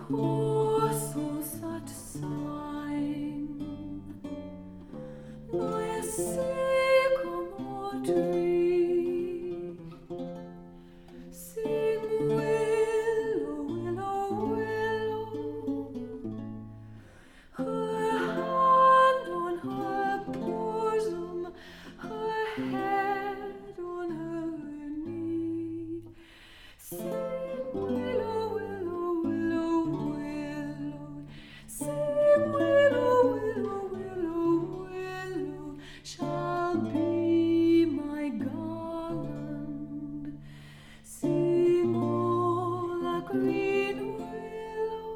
Oh, so satisfying. By a sycamore tree, sing willow, willow, willow. Her hand on her bosom, her head on her knee. Sing willow, willow, willow, willow. Sing willow, willow, willow, willow. Shall be my garland. Sing all a green willow,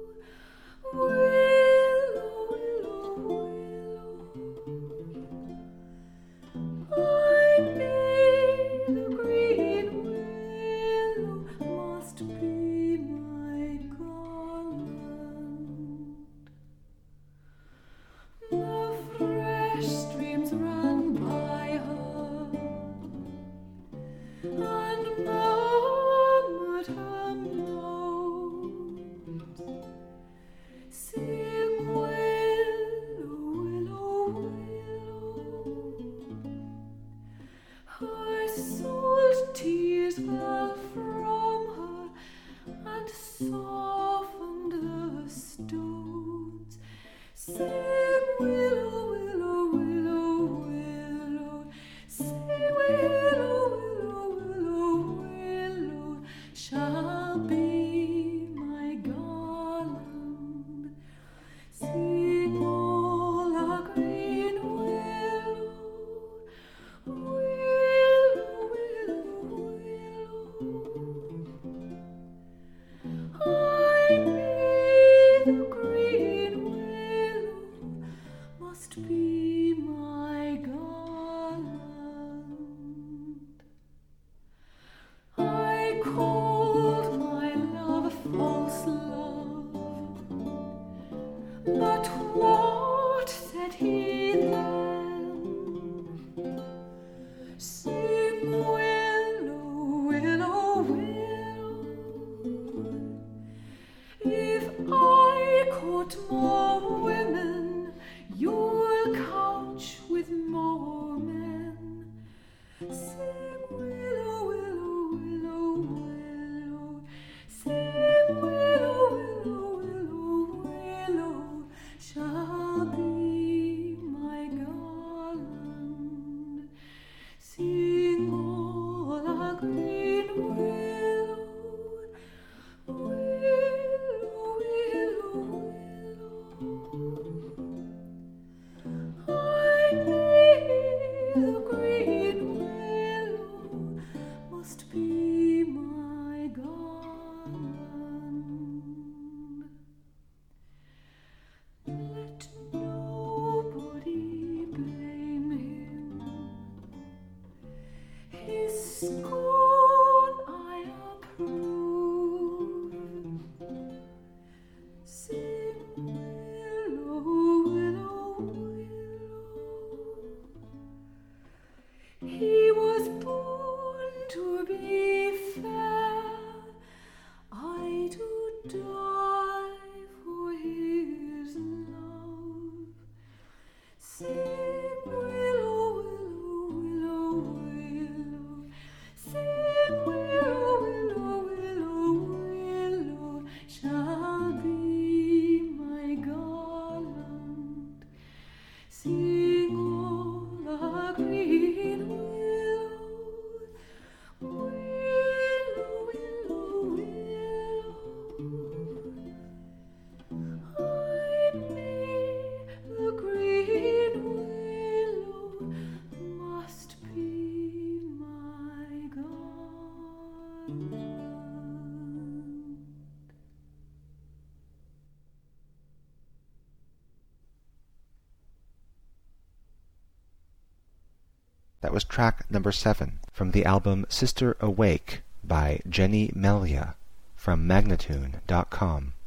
willow, willow, willow. I made the green willow must be my garland. The fresh streams ran by her and murmured her moans. Sing willow, willow, willow. Her salt tears fell from her and softened the stones. Sing willow, willow, willow, willow. Sing willow, willow, willow, willow. Shall be my garland. Sing all a green willow, willow, willow, willow. I made the green willow must be my garland. I called my love false love, but what said he then? Sing willow, willow, willow. If I court more women, you'll couch with more men. Sing willow, willow, willow, willow. Sing willow, willow, willow, willow. Shall be my garland. Sing all a green willow, willow, willow, willow. I made the green willow must be my garland. Let nobody blame him. His scorn I approve. Sing willow, willow, willow. He was born to be fair. I to die for his love. Sing willow, willow, willow, willow. Sing willow, willow, willow, willow. Shall be my garland. Sing all a green willow, willow, willow, willow. I made the green willow must be my garland. That was track number 7 from the album Sister Awake by Jenny Melia from Magnatune.com.